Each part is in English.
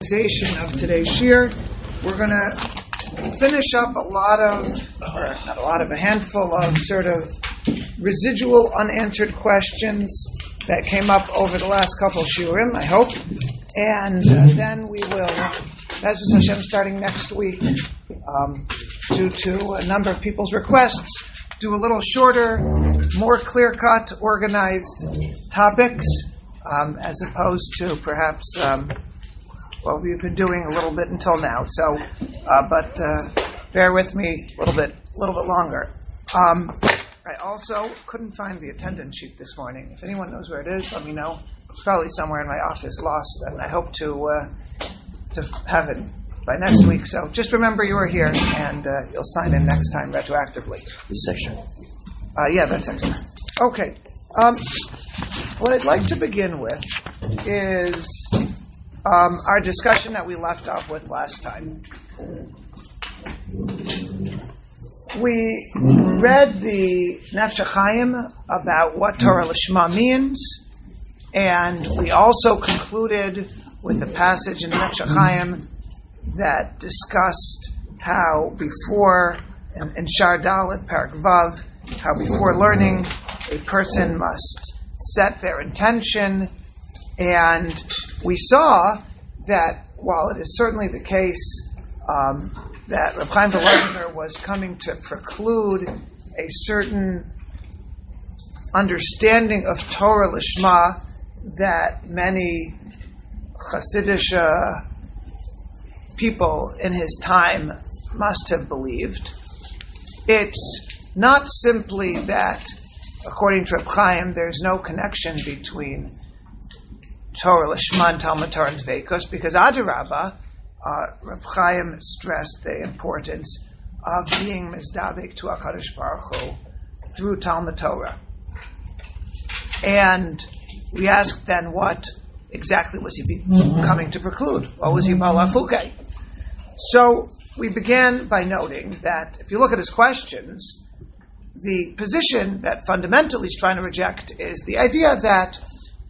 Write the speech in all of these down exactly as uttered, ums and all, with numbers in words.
organization of today's shir. We're going to finish up a lot of, or not a lot of, a handful of sort of residual unanswered questions that came up over the last couple of shiurim, I hope. And uh, then we will, Bezos Hashem, starting next week, um, due to a number of people's requests, do a little shorter, more clear-cut, organized topics, um, as opposed to perhaps um, what we've been doing a little bit until now. So, uh, but uh, bear with me a little bit, a little bit longer. Um, I also couldn't find the attendance sheet this morning. If anyone knows where it is, let me know. It's probably somewhere in my office, lost, and I hope to uh, to have it by next week. So just remember you were here, and uh, you'll sign in next time retroactively. This section. Uh, yeah, that's excellent. Okay. Um, what I'd like to begin with is um, our discussion that we left off with last time. We read the Nefesh HaChaim about what Torah Lishma means, and we also concluded with the passage in the Nefesh HaChaim that discussed how before, in, in Shar Dalet, Parak Vav, how before learning, a person must set their intention. And we saw that while it is certainly the case um, that Reb Chaim Volozhiner was coming to preclude a certain understanding of Torah Lishma that many Hasidic uh, people in his time must have believed, it's not simply that, according to Reb Chaim, there's no connection between Torah Lishma and Talmud Torah and Dveikus, because Adarabba, uh, Reb Chaim stressed the importance of being mizdabek to HaKadosh Baruch Hu through Talmud Torah. And we asked then, what exactly was he be coming to preclude? What was he balafuke? So we began by noting that if you look at his questions, the position that fundamentally he's trying to reject is the idea that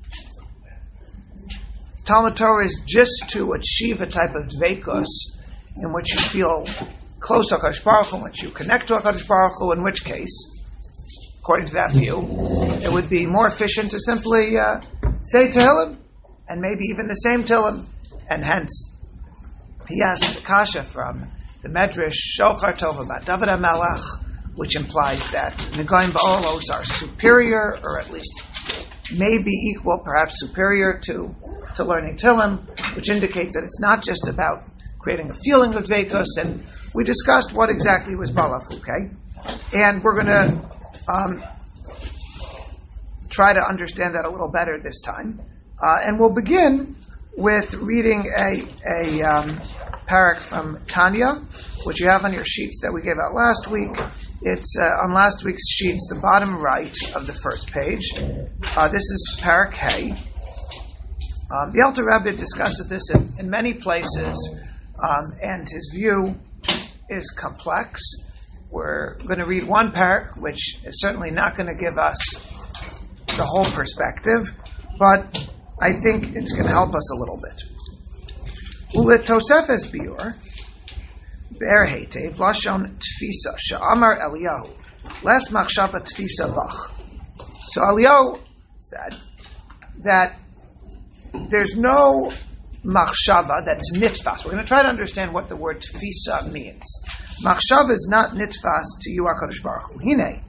Talmud Torah is just to achieve a type of dveikus in which you feel close to HaKadosh Baruch Hu, in which you connect to HaKadosh Baruch Hu, in which case, according to that view, it would be more efficient to simply uh, say Tehillim, and maybe even the same Tehillim, and hence he asked the kasha from the Medrash Shochar Tov about David HaMelech, which implies that Negoim Ba'olos are superior, or at least maybe equal, perhaps superior to, to learning Tehillim, which indicates that it's not just about creating a feeling of Dveikus, and we discussed what exactly was Balafuke, and we're going to um, try to understand that a little better this time. Uh, and we'll begin with reading a, a um, parak from Tanya, which you have on your sheets that we gave out last week. It's uh, on last week's sheets, the bottom right of the first page. Uh, this is parak Hey. Um, the Alter Rebbe discusses this in, in many places, um, and his view is complex. We're going to read one parak, which is certainly not going to give us the whole perspective, but I think it's going to help us a little bit. Ulet Tosefes Biur, Be'er Hetev, Lashon Tfisa, Sha'amar Eliyahu, Les Machshava Tfisa Bach. So Eliyahu said that there's no machshava that's nitfas. We're going to try to understand what the word tfisa means. Machshava is not nitfas to you, HaKadosh Baruch Hu. Hine.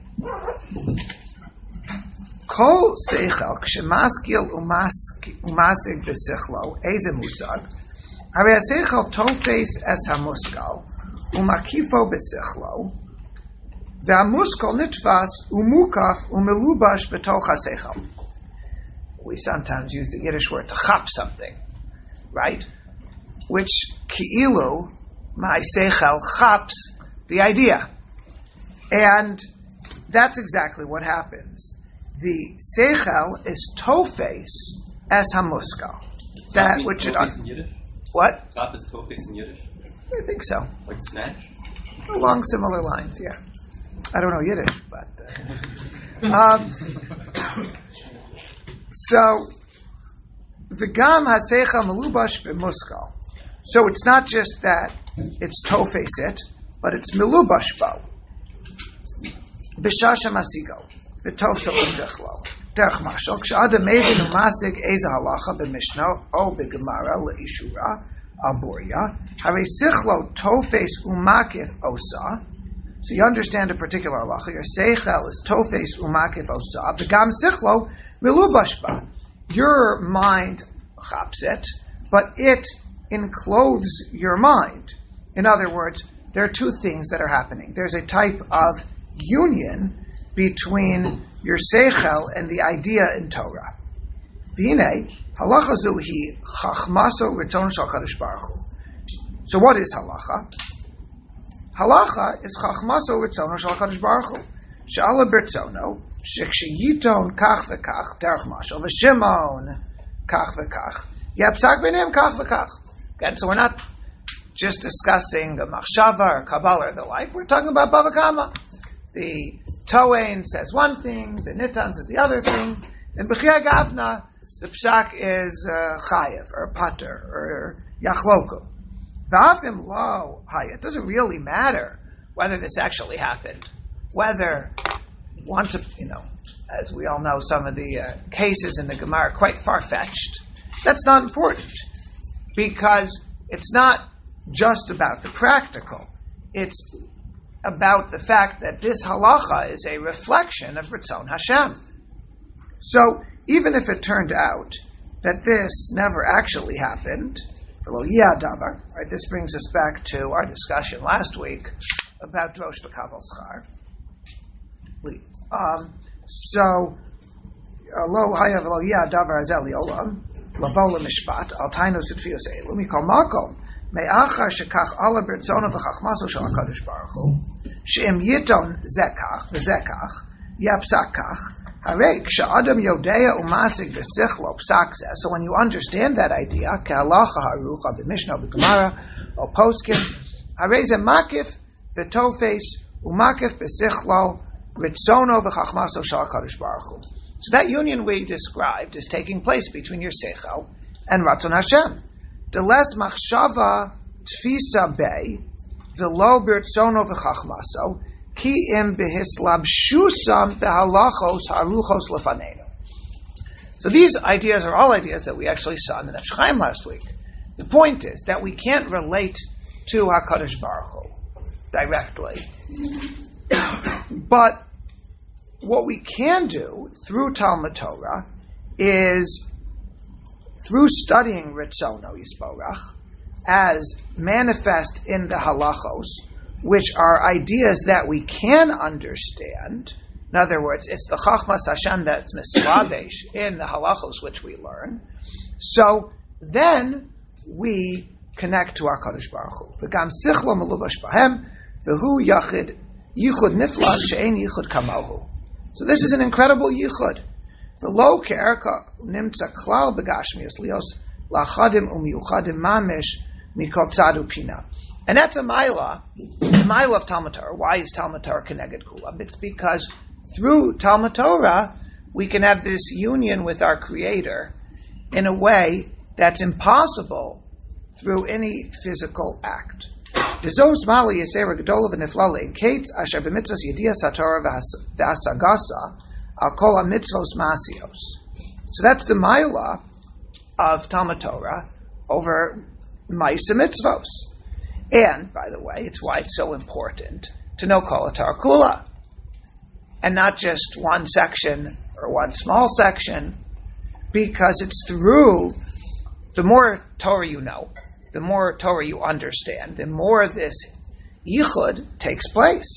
Kol seichel k'shemaskil umasig b'sichlo eze muzag hare seichel tofes es hamuskal umakifo b'sichlo ve'hamuskal nitfas umukaf umelubash b'toch ha-seichel. We sometimes use the Yiddish word to chap something, right? Which ki'ilu, my seichel, chaps the idea. And that's exactly what happens. The seichel is tofes as hamuskal. That Chap which it tofes in Yiddish? What? Chap is tofes in Yiddish? I think so. Like snatch? Along similar lines, yeah. I don't know Yiddish, but uh, um, so v'gam haseichel melubash b'muskal. So it's not just that it's tofesit, but it's milubash bo. B'shasha masigo, v'tofso b'zichlo. Derech mashal, k'sh'adam mevin u'masig eza halacha b'mishna o b'gemara le'ishura al borya, harei sichlo tofes u'makif osa. So you understand a particular halacha. Your seichel is tofes u'makif osa. V'gam sichlo milubash ba. Your mind chaps it, but it encloses your mind. In other words, there are two things that are happening. There's a type of union between your seichel and the idea in Torah. V'hinei, halacha zu hi chachmaso ritzon shel Kadosh Baruch Hu. So what is halacha? Halacha is chachmaso ritzono shel Kadosh Baruch Hu. She'ala b'ritzono, sheksheyiton kach v'kach, derech mashal, v'shimon kach v'kach, yapsak b'neim kach v'kach. Again, so we're not just discussing a machshava or kabbalah or the like. We're talking about bava kama. The Toain says one thing, the Nitan says the other thing. In B'chia Gavna, the psak is uh, chayev or pater or yachloku. V'afim lo hayah. It doesn't really matter whether this actually happened. Whether once, you know, as we all know, some of the uh, cases in the Gemara are quite far-fetched. That's not important because it's not just about the practical. It's about the fact that this halacha is a reflection of Ritzon Hashem. So even if it turned out that this never actually happened, right, this brings us back to our discussion last week about Drosh v'Kabel Schar. Um, so, lo hayav lo yah davar azel liolam lavo lemishpat al tainu sutfios elu mikol makom me'achar shekach ala b'ritzono v'chachmaso shel HaKadosh Baruch Hu she'im yiton zekach v'zekach yapsakach harei k'sha'adam yodea umasig b'sichlo psak zeh. So when you understand that idea, ke'halacha harucha b'mishnah b'gemara or poskim harei ze makif v'tofes umakif b'sichlo ritzono v'chachmaso shel HaKadosh Baruch Hu. So that union we described is taking place between your seichel and Ratzon Hashem. The less machshava tfisa bei v'lo b'ritzono v'chachmaso ki im behislabshusam behalachos haruchos lefanenu. So these ideas are all ideas that we actually saw in the Nefesh Chaim last week. The point is that we can't relate to HaKadosh Baruch Hu directly. But what we can do through Talmud Torah is, through studying Ritzono Yisborach, as manifest in the halachos, which are ideas that we can understand. In other words, it's the Chachmas Hashem that's mislavesh in the halachos which we learn. So then we connect to our Kadosh Baruch Hu. V'gam sichlo melubash bahem, v'hu yachid yichud nifla she'ein yichud kamohu. So this is an incredible yichud. V'lo ke'erka nimtza klal begashmius lios lachadim u'miuchadim mamish mikol tzadu pina. And that's a maila, the maila of Talmud Torah. Why is Talmud Torah connected kulam? It's because through Talmud Torah we can have this union with our Creator in a way that's impossible through any physical act. V'zos mali yisera gedola v'niflala in kates asher b'mitzvos yedias haTorah v'asagasa al kol ha'mitzvos masios. So that's the maila of Talmud Torah over ma'isa mitzvos. And, by the way, it's why it's so important to know Kol HaTorah Kula, and not just one section or one small section, because it's through, the more Torah you know, the more Torah you understand, the more this yichud takes place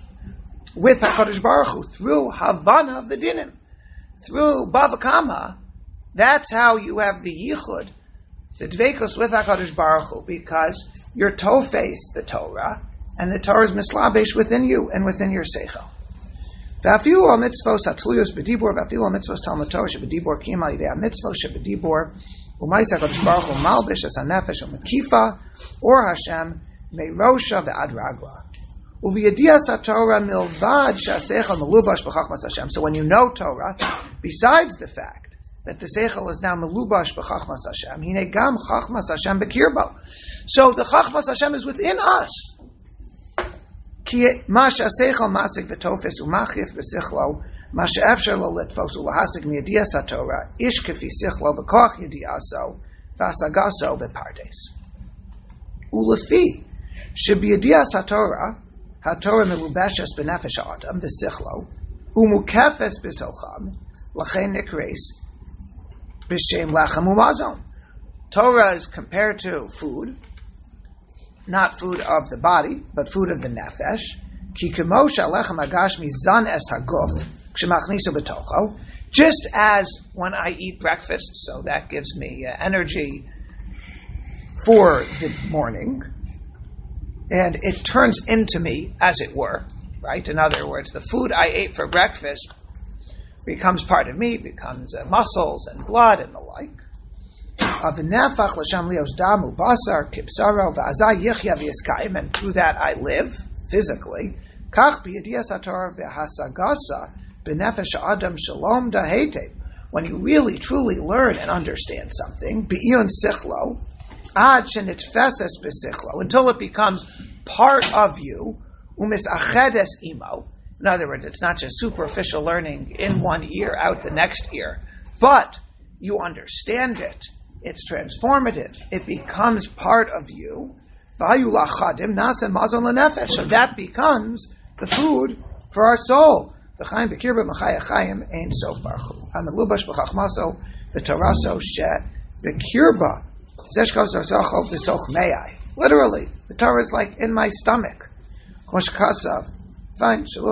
with HaKadosh Baruch Hu, through Havana of the Dinim, through Bava Kama. That's how you have the yichud, the dveikos with HaKadosh Baruch Hu, because you're tofes the Torah, and the Torah is mislabesh within you and within your seichel. V'afilu al mitzvos hatzluyos b'dibor, v'afilu al mitzvos Talmud Torah sheb'dibor kiyam al yidei mitzvos sheb'dibor u'ma'is HaKadosh Baruch Hu malbish as hanefesh u'mekifa or Hashem meirosha ve'ad ragla u'v'yedias haTorah milvad she'aseichel melubash b'chachmas Hashem. So when you know Torah, besides the fact that the seichel is now melubash b'chachmas Hashem. Hine gam chachmas Hashem b'kirbo. So the chachmas Hashem is within us. Ki masha seichel masik v'tofes umachif b'sichlo masha efshar lo litfos ulahasik miyadiyas haTorah ish kefi sichlo v'koch yadiyaso v'asagaso b'pardes. Ulefi shebiyadiyas haTorah haTorah melubeshes b'nefesh ha'adam v'sichlo umukefes b'tocham l'chein nikreis b'shem lechem umazon. Torah is compared to food, not food of the body, but food of the nefesh. Ki kemo she'alechem hagashmi zan es haguf k'shemachnisu b'tocho. Just as when I eat breakfast, so that gives me uh, energy for the morning, and it turns into me, as it were, right? In other words, the food I ate for breakfast becomes part of me, becomes uh, muscles and blood and the like. And through that I live physically. When you really truly learn and understand something, until it becomes part of you, in other words, it's not just superficial learning in one ear, out the next ear, but you understand it. It's transformative. It becomes part of you. So that becomes the food for our soul. Literally, the Torah is like in my stomach. Fine. So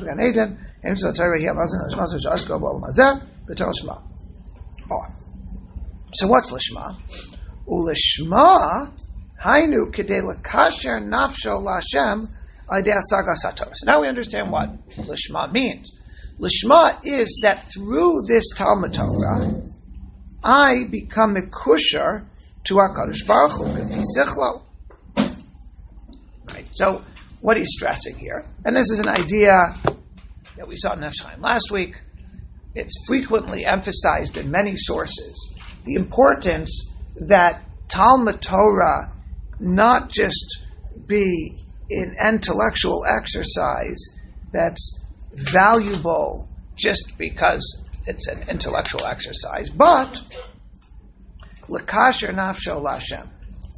what's lishma? Ulishma hainu kedei lekasher nafsho lashem alidei asagas haTorah. So now we understand what lishma means. Lishma is that through this Talmud Torah, I become a kusher to HaKadosh Baruch Hu k'fi sichlo. Right. So what he's stressing here, and this is an idea that we saw in Nefesh Chaim last week. It's frequently emphasized in many sources. The importance that Talmud Torah not just be an intellectual exercise that's valuable just because it's an intellectual exercise, but l'kasher nafsho l'Hashem.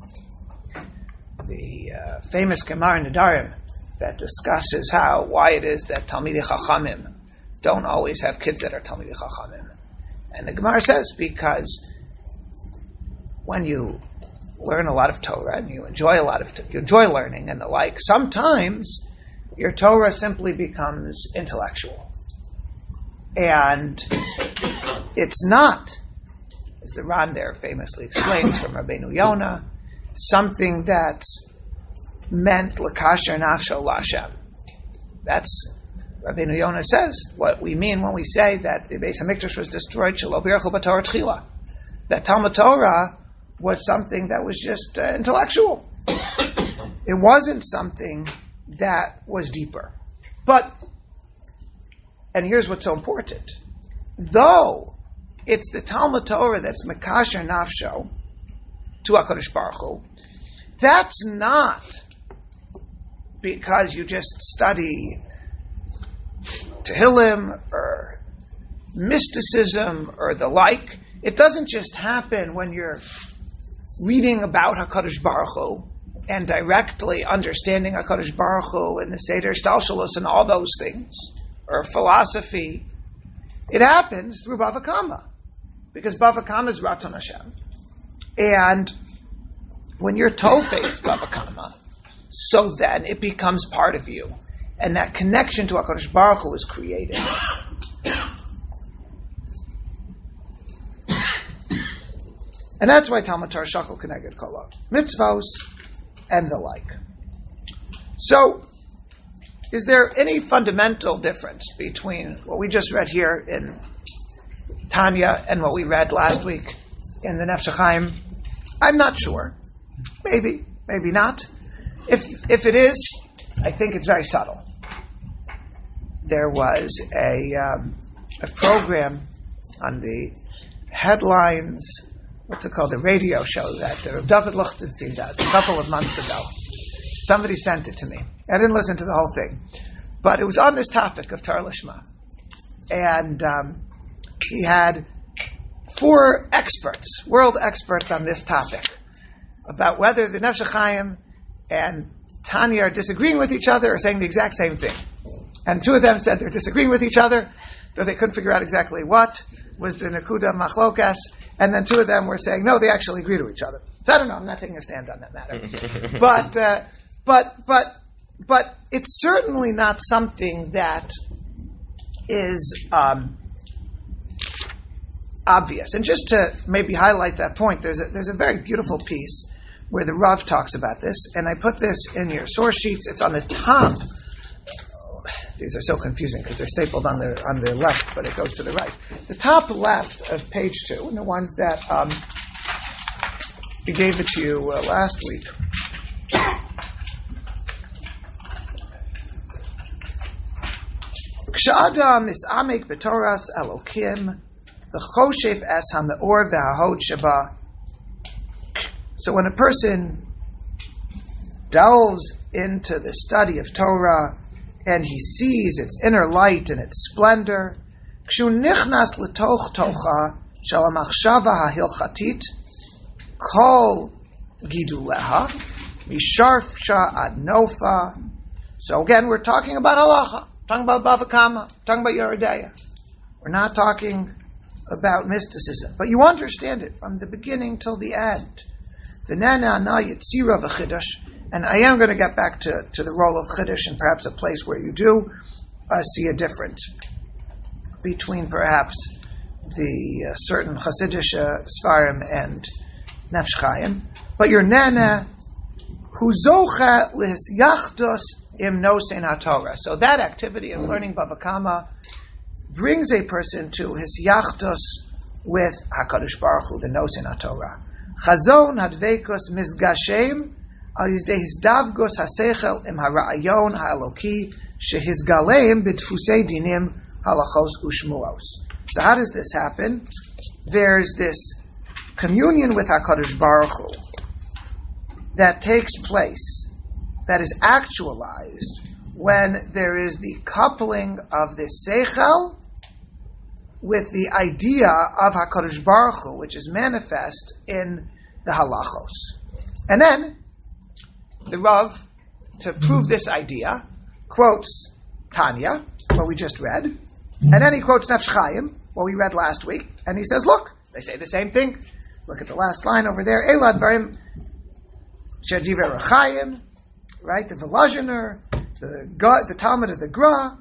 The uh, famous Gemara in Nedarim that discusses how why it is that Talmidei Chachamim don't always have kids that are Talmidei Chachamim, and the Gemara says because when you learn a lot of Torah and you enjoy a lot of you enjoy learning and the like, sometimes your Torah simply becomes intellectual, and it's not, as the Ran there famously explains from Rabbeinu Yonah, something that's meant l'kasher nafsho l'Hashem. That's Rabbeinu Yonah says what we mean when we say that the Beis Hamikdash was destroyed. Shelo b'irchu b'Torah tchila. That Talmud Torah was something that was just uh, intellectual. It wasn't something that was deeper. But, and here's what's so important, though it's the Talmud Torah that's mekasher nafsho to HaKadosh Baruch Hu, that's not because you just study Tehillim or mysticism or the like. It doesn't just happen when you're reading about HaKadosh Baruch Hu and directly understanding HaKadosh Baruch Hu and the Seder Shtalshalos and all those things, or philosophy. It happens through Bava Kama, because Bava Kama is Ratzon Hashem. And when you're Tofes Bava Kama, so then it becomes part of you. And that connection to HaKadosh Baruch Hu is created. And that's why Talmud Torah Shakol Keneged Kol Mitzvos and the like. So, is there any fundamental difference between what we just read here in Tanya and what we read last week in the Nefesh Chaim? I'm not sure. Maybe, maybe not. If if it is, I think it's very subtle. There was a um, a program on the headlines, what's it called, the radio show that uh, David Lichtenstein does a couple of months ago. Somebody sent it to me. I didn't listen to the whole thing, but it was on this topic of Torah Lishma. And um, he had four experts, world experts on this topic, about whether the Nefesh HaChaim and Tanya are disagreeing with each other or saying the exact same thing. And two of them said they're disagreeing with each other, though they couldn't figure out exactly what was the Nakuda Machlokas. And then two of them were saying, no, they actually agree to each other. So I don't know, I'm not taking a stand on that matter. but, uh, but, but, but it's certainly not something that is um, obvious. And just to maybe highlight that point, there's a, there's a very beautiful piece where the Rav talks about this, and I put this in your source sheets. It's on the top. Oh, these are so confusing because they're stapled on the on the left, but it goes to the right. The top left of page two, and the ones that um, we gave it to you uh, last week. K'sha'adam is'amek b'toras Elokim v'choshef es ha'meor v'hahod sheba. So when a person delves into the study of Torah and he sees its inner light and its splendor, kshu nichnas l'toch tocha shel ha'machshava ha'hilchatit kol giduleha misharfsha ad nofa. So again, we're talking about halacha, talking about Bava Kama, talking about Yeridea. We're not talking about mysticism, but you understand it from the beginning till the end. And I am going to get back to, to the role of Chiddush and perhaps a place where you do uh, see a difference between perhaps the uh, certain Chassidish uh, Sfarim and Nefesh Chaim. But your Nana, hu zocha lihisyachdos im nosein haTorah. So that activity of learning Bava Kama brings a person to his yachdos with HaKadosh Baruch Hu, the nosein haTorah. Chazon hadvekos mizgashem al yizdei hizdavgos hasechel im hara'ayon ha'eloki shehizgaleim b'tfusei dinim halachos u'shmuos. So how does this happen? There's this communion with HaKadosh Baruch Hu that takes place, that is actualized when there is the coupling of the seichel with the idea of HaKadosh Baruch Hu, which is manifest in the halachos. And then, the Rav, to prove this idea, quotes Tanya, what we just read, and then he quotes Nefesh Chaim, what we read last week, and he says, look, they say the same thing. Look at the last line over there, Elad Varim Shadiver Chaim, right, the Volozhiner, the, the Talmud of the Gra.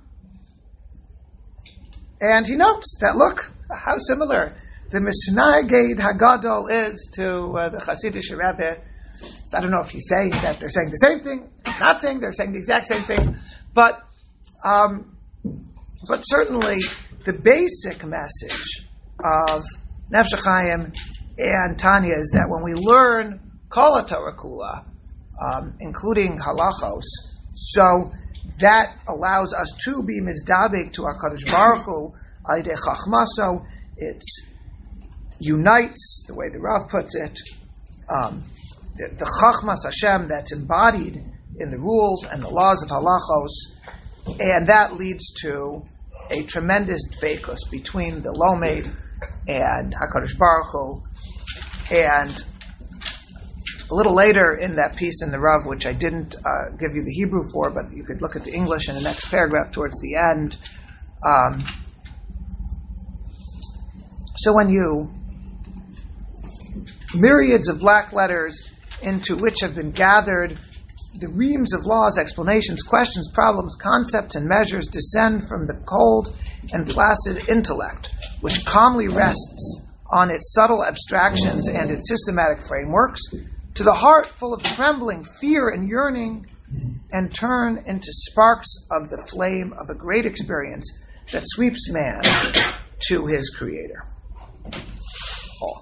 And he notes that, look, how similar the Mishnaged Hagadol is to uh, the Hasidic Rebbe. So I don't know if he's saying that they're saying the same thing, not saying they're saying the exact same thing, but um, but certainly the basic message of Nefesh HaChaim and Tanya is that when we learn Kol HaTorah Kula, um, including halachos, so that allows us to be mizdabek to HaKadosh Baruch Hu al yidei chachmaso. It unites, the way the Rav puts it, um, the, the chachmas Hashem that's embodied in the rules and the laws of halachos, and that leads to a tremendous dveikus between the Lomed and HaKadosh Baruch Hu. And a little later in that piece in the Rav, which I didn't uh, give you the Hebrew for, but you could look at the English in the next paragraph towards the end. Um, so when you, myriads of black letters into which have been gathered the reams of laws, explanations, questions, problems, concepts, and measures descend from the cold and placid intellect, which calmly rests on its subtle abstractions and its systematic frameworks, to the heart full of trembling, fear, and yearning, and turn into sparks of the flame of a great experience that sweeps man to his Creator. Oh.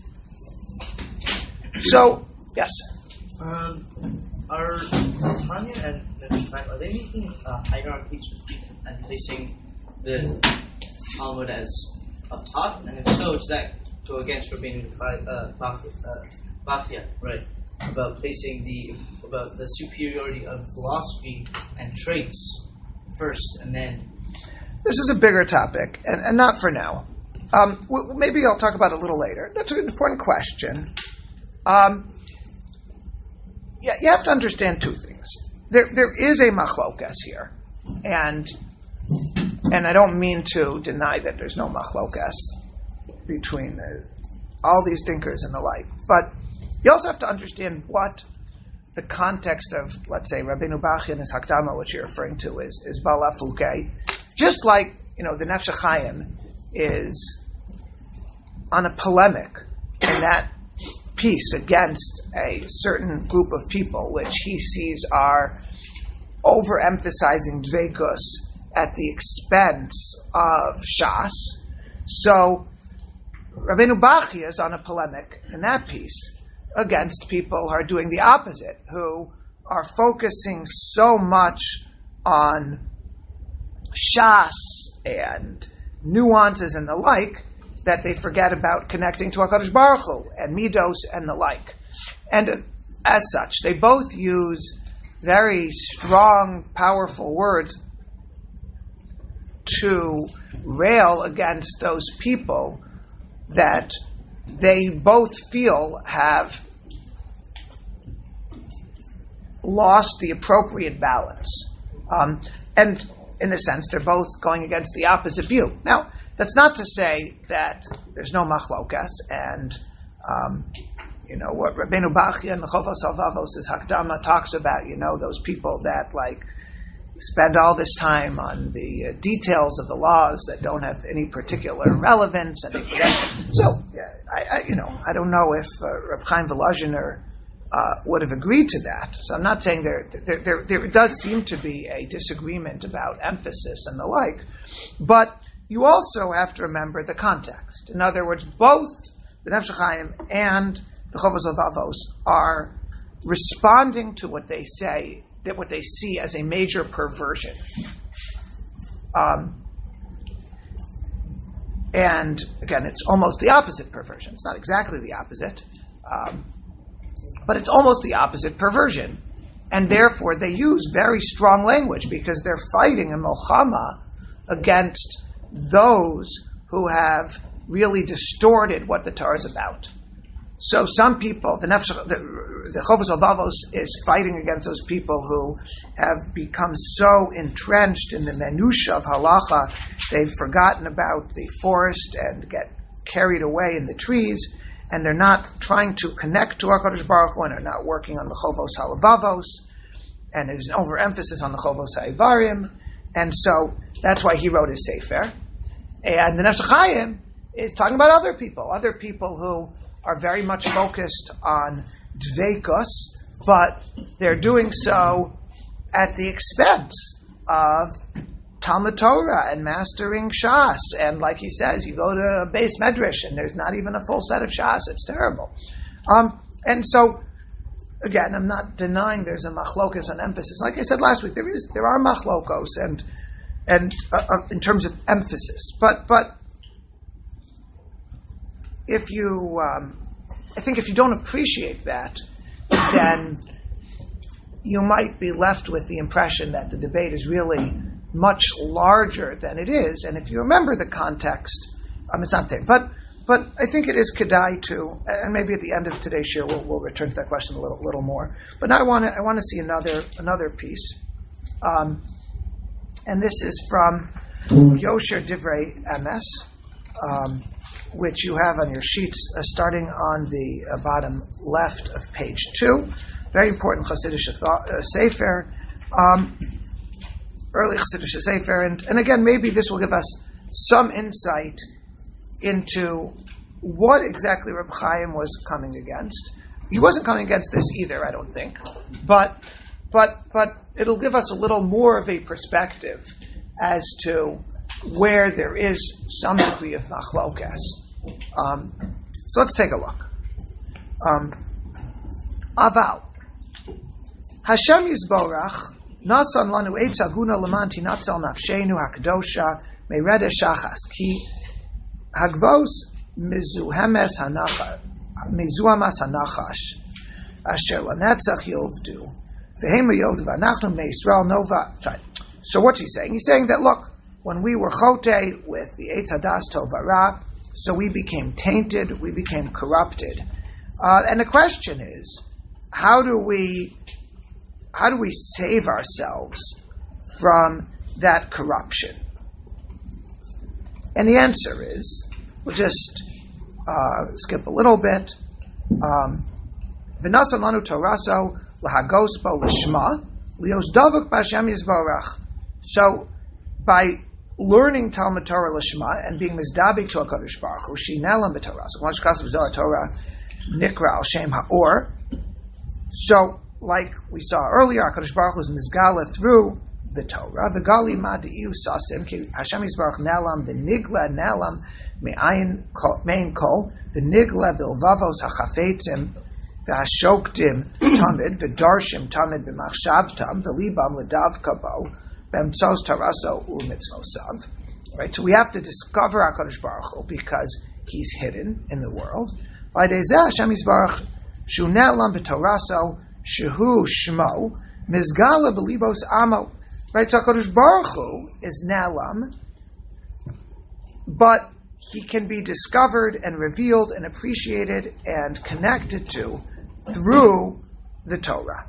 So, yes? Um, are Tanya and Nefesh Chaim, are they making uh, hierarchies and placing the Talmud as up top? And if so, does that so against Rabbeinu uh, Bach, uh, Bachya, right? About placing the about the superiority of philosophy and traits first, and then. This is a bigger topic, and, and not for now. Um, well, maybe I'll talk about it a little later. That's an important question. Um, yeah, you have to understand two things. There, there is a machlokas here, and and I don't mean to deny that there's no machlokas between the, all these thinkers and the like. But you also have to understand what the context of, let's say, Rabbeinu Bachya and his Hakdama, which you're referring to, is is Balafuke. Just like, you know, the Nefesh HaChaim is on a polemic in that piece against a certain group of people, which he sees are overemphasizing dveikus at the expense of Shas. So Rabbeinu Bachya is on a polemic in that piece against people who are doing the opposite, who are focusing so much on Shas and nuances and the like that they forget about connecting to HaKadosh Baruch Hu and Midos and the like. And as such, they both use very strong, powerful words to rail against those people that they both feel have lost the appropriate balance. Um, and in a sense, they're both going against the opposite view. Now, that's not to say that there's no machlokas, and um, you know what Rabbeinu Bachya and the Chovos HaLevavos, his Hakdama, talks about. You know those people that like spend all this time on the uh, details of the laws that don't have any particular relevance, and they forget. So, yeah, I, I, you know, I don't know if uh, Reb Chaim Volozhiner uh, would have agreed to that. So I'm not saying there, there, there, there does seem to be a disagreement about emphasis and the like, but you also have to remember the context. In other words, both the Nefesh HaChaim and the Chovos HaLevavos are responding to what they say, that what they see as a major perversion. Um, and again, it's almost the opposite perversion. It's not exactly the opposite, um, but it's almost the opposite perversion. And therefore, they use very strong language because they're fighting a milchama against those who have really distorted what the Torah is about. So some people, the Nefesh, the, the Chovos HaLevavos is fighting against those people who have become so entrenched in the minutiae of halacha, they've forgotten about the forest and get carried away in the trees, and they're not trying to connect to HaKadosh Baruch Hu, and they're not working on the Chovos HaLevavos, and there's an overemphasis on the Chovos HaIvarim, and so that's why he wrote his Sefer. And the Nefesh HaChaim is talking about other people, other people who are very much focused on dveikus, but they're doing so at the expense of Talmud Torah and mastering Shas. And like he says, you go to a base medrash and there's not even a full set of Shas. It's terrible. Um, and so, again, I'm not denying there's a machlokas on emphasis. Like I said last week, there is there are machlokos and and uh, uh, in terms of emphasis, but but. If you, um, I think if you don't appreciate that, then you might be left with the impression that the debate is really much larger than it is. And if you remember the context, um, it's not there. But but I think it is kedai to, and maybe at the end of today's show we'll, we'll return to that question a little little more. But now I want to I want to see another another piece, um, and this is from Yosher Divrei Emes. Um, which you have on your sheets, uh, starting on the uh, bottom left of page two. Very important Chassidish uh, Sefer, um, early Chassidish Sefer, and, and again, maybe this will give us some insight into what exactly Reb Chaim was coming against. He wasn't coming against this either, I don't think, but but but it'll give us a little more of a perspective as to where there is some degree of machlokas. Um, so let's take a look. Um, Aval. Hashem Yisborach nasan lanu eitz haguna lamanti natsal nafshenu hakadosha meireda shachas ki hagvos mizuhemes hanacha, mizuhamas hanachash, asher lanetzach yovdu, v'hem yovdu v'anachnu bnei Yisrael nova. So what's he saying? He's saying that, look, when we were chote with the Eitz Hadas Tov Hara, so we became tainted, we became corrupted. Uh, and the question is, how do we how do we save ourselves from that corruption? And the answer is, we'll just uh, skip a little bit. V'nasan lanu toraso lahagos bo lishma lios davuk b'Hashem yisborach. So, by learning Talmud Torah Lishma and being mizdabik to HaKadosh Baruch Hu, Shinelam b'Torah. So, once Kasav Zohar Torah, Nikra al Shem Ha'or. So, like we saw earlier, HaKadosh Baruch Hu is mizgala through the Torah. V'gali ma de'iu sasim, ki Hashem Yisbarach Nalam, v'nigla Nalam, me'ayin mein kol, v'nigla bilvavos ha'chafetzim, v'hashoktim tamid, v'darshim tamid b'machshavtam, v'libam l'dav kabo, b'emtzos taraso u'mitzvosav. Right, so we have to discover HaKadosh Baruch Hu because He's hidden in the world. V'adezeh Hashem Yisbarach shu ne'lam b'toraso shehu shmo mizgala b'libos amo. Right, so HaKadosh Baruch Hu is ne'lam, but He can be discovered and revealed and appreciated and connected to through the Torah.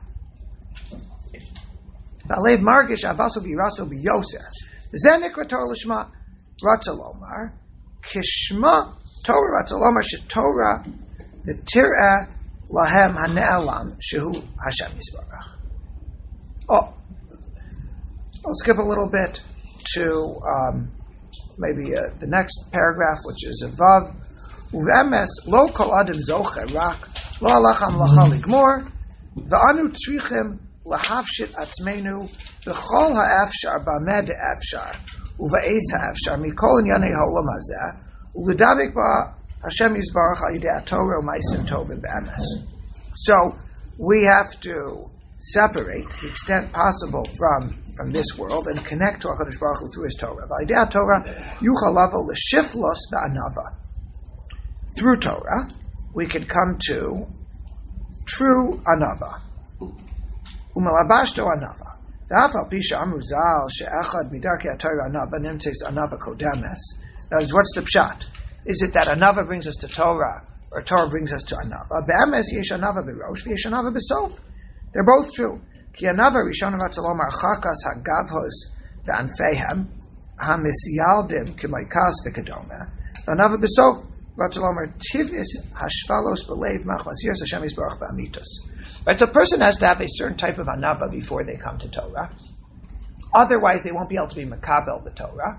V'alev margish avaso v'yiraso b'yoser. Zeh nikra Torah l'shma ratza lomar kishma Torah ratza lomar shetorah v'tir'eh lahem hane'elam shehu Hashem Yisbarach. Oh, I'll skip a little bit to um, maybe uh, the next paragraph, which is a vav. Uvemes lo kol adam zocher rak lo alacham lacha ligmor v'anu tzrichim lahavshit atzmenu b'chol ha'afshar b'amed ha'afshar uva'ez ha'afshar mikol inyanei ha'olam hazeh u'ledavik ba Hashem Yisbarach al yidei ha'torah u'maisim tovim b'emes. So we have to separate the extent possible from from this world and connect to HaKadosh Baruch Hu through His Torah. V'alidei Torah yuchal lavo l'shiflos ba'anava. Through Torah, we can come to true anava. Umalabashto anava. V'af al pisha amruzal she'echad midarkei ha'torah anava nimtzeis anava kodemes. Now, what's the pshat? Is it that anava brings us to Torah, or Torah brings us to anava? Be'emes yesh anava b'rosh, v'yesh anava b'sof. They're both true. Ki anava rishon ratzalomar chakas hagavhos v'anfehem hamisyaldim k'maikas v'kedome. Anava b'sof ratzalomar tivis hashvalos b'leiv machmas yiras Hashem Yisbarach b'amitos. Right, so a person has to have a certain type of anava before they come to Torah. Otherwise, they won't be able to be makabel the Torah.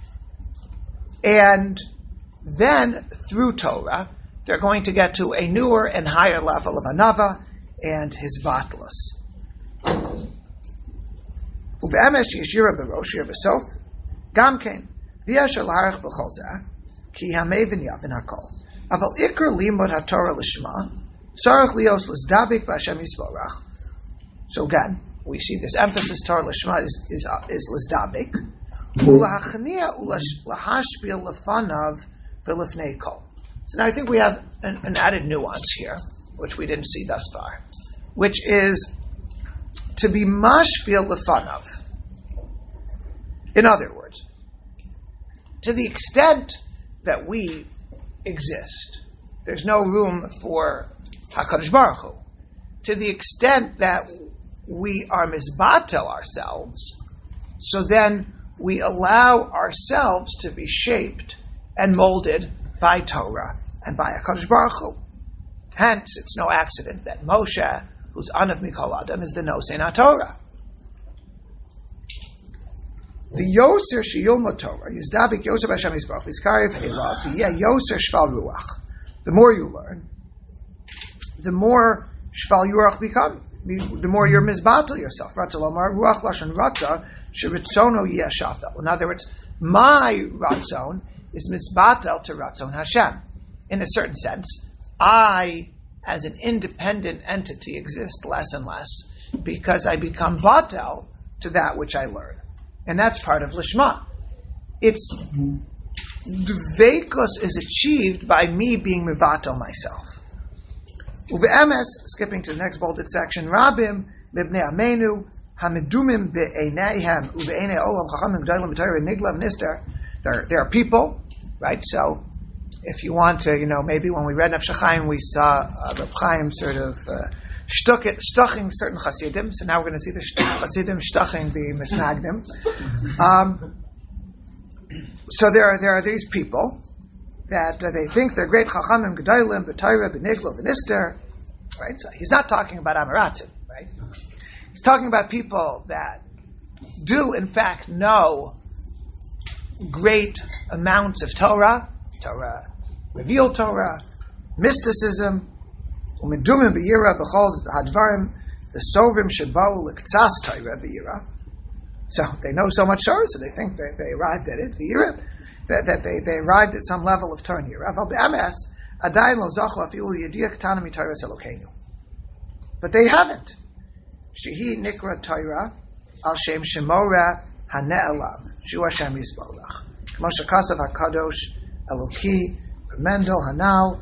And then, through Torah, they're going to get to a newer and higher level of anava and his batlus. Uve'emesh yeshira b'rosh yir b'sof gam kein v'yasher l'harich b'chol zeh ki ha'mevin yavin hakol aval ikr limud ha'torah l'shma tzarich lios l'zdabik b'Hashem Yisborach. So again, we see this emphasis Torah l'shma is is, uh, is l'zdabik u'lahachnia u'lahashpil l'fanav v'lifnei kol. So now I think we have an, an added nuance here, which we didn't see thus far, which is to be mashpil lefanav. In other words, to the extent that we exist, there's no room for HaKadosh Baruch Hu. To the extent that we are mizbatel ourselves, so then we allow ourselves to be shaped and molded by Torah and by HaKadosh Baruch Hu. Hence, it's no accident that Moshe, who's Anav Mikol Adam, is the Nosein HaTorah. The Yoser Sheyilma Torah, Yizdabik Yoser Hashem Yisbarach, Yizkarev Elav, V'yeh Yoser Shval Ruach. The more you learn, the more Shval Ruach become, the more you're mizbatel yourself. Ratzalomar Ruach Lashon Ratza, Sheritzono Yeh Shafel. In other words, my Ratzon is mizbatel to Ratzon Hashem. In a certain sense, I, as an independent entity, exist less and less because I become batel to that which I learn. And that's part of Lishma. It's Dveikus is achieved by me being mevatel myself. Uve'emes, skipping to the next bolded section, Rabim, Mibnei Amenu, Hamidumim be'eineihem, uve'einei olam, chachamim g'daylim b'torah, niglav nister. There, there are people, right? So, if you want to, you know, maybe when we read Nefesh Chaim, we saw uh, Reb Chaim sort of uh, shtuching certain Hasidim. So now we're going to see the Hasidim shtuching the Misnagdim. Um, so there are there are these people that uh, they think they're great Chachamim, Gedalim, B'Torah, B'Nigla, B'Nister. Right? So he's not talking about Amaratim, right? He's talking about people that do, in fact, know great amounts of Torah, Torah, revealed Torah, mysticism, umidumim b'yira b'chol hadvarim, the sovrim shebau l'ktsas Torah b'yira. So they know so much Torah, so they think they, they arrived at it. B'yira, that, that they, they arrived at some level of Torah. Aval b'ames adayin lo zachu afilu yediya ktana miTorah Elokeinu. But they haven't. Shehi nikra Torah al shem shemora hane'elam shu Hashem yisborach. K'mo shekasav hakadosh Eloki, Mendel, Hanal,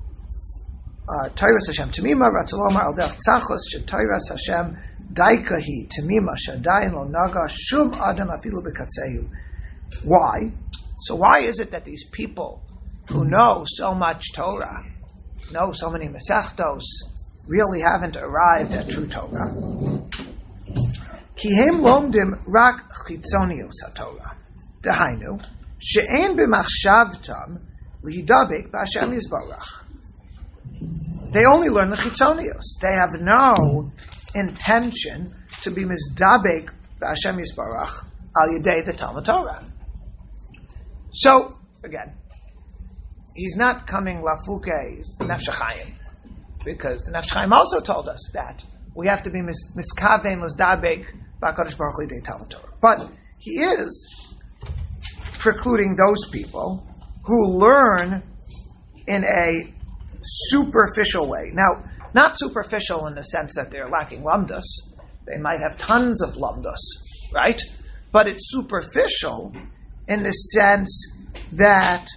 Tyrus Hashem Tamima, Ratzalomar, Al Def Tzachos, Shetyrus Hashem, Daikahi, Tamima, Shadayin Lo Naga, Shum Adam Afilu Bekatsehu. Why? So why is it that these people who know so much Torah, know so many Masechtos, really haven't arrived at true Torah? Ki hem lomdim rak chitzonius HaTorah. Dehainu, she'en b'machshavtam lihidabek b'Hashem Yisborach. They only learn the chitzonius. They have no intention to be mizdabek b'Hashem Yisborach al yedei the Talmud Torah. So, again, he's not coming lafuke Nefesh Chaim, because the Nefesh Chaim also told us that we have to be miskavein mizdabek b'Hakadosh Baruch Hu yedei Talmud Torah. But he is precluding those people who learn in a superficial way. Now, not superficial in the sense that they're lacking lumdus. They might have tons of lumdus, right? But it's superficial in the sense that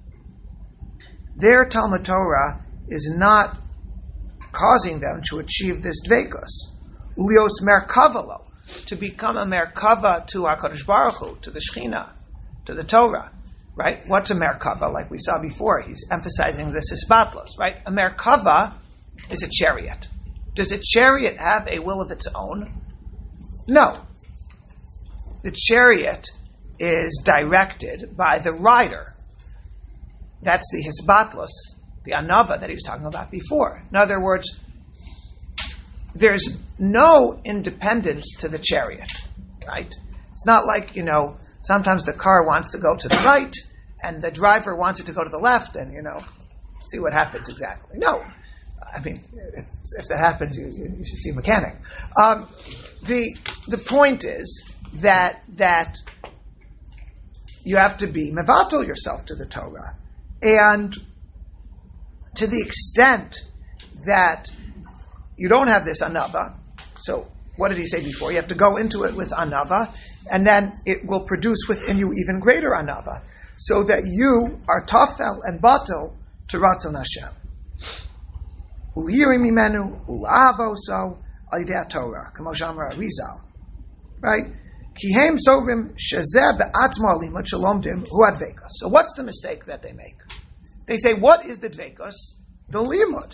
their Talmud Torah is not causing them to achieve this dveikus. Ulios merkavalo, to become a merkava to HaKadosh Baruch Hu, to the Shekhinah, to the Torah, right? What's a merkava? Like we saw before, he's emphasizing this hispatlos, right? A merkava is a chariot. Does a chariot have a will of its own? No. The chariot is directed by the rider. That's the hisbatlos, the anava that he was talking about before. In other words, there's no independence to the chariot, right? It's not like, you know, sometimes the car wants to go to the right, and the driver wants it to go to the left, and, you know, see what happens exactly. No. I mean, if, if that happens, you, you, you should see a mechanic. Um, the the point is that that you have to be mevatel yourself to the Torah. And to the extent that you don't have this anava, so what did he say before? You have to go into it with anava, and then it will produce within you even greater anava, so that you are tafel and batel to Ratzon Hashem. Ul'yiri mimenu, ul'avoso, al-yidei Torah, k'mo she'amar Arizal. Right? Ki hem sovim shezeh be'atzmo alimut shalomdim hu advekus. So what's the mistake that they make? They say, what is the dvekus? The limud.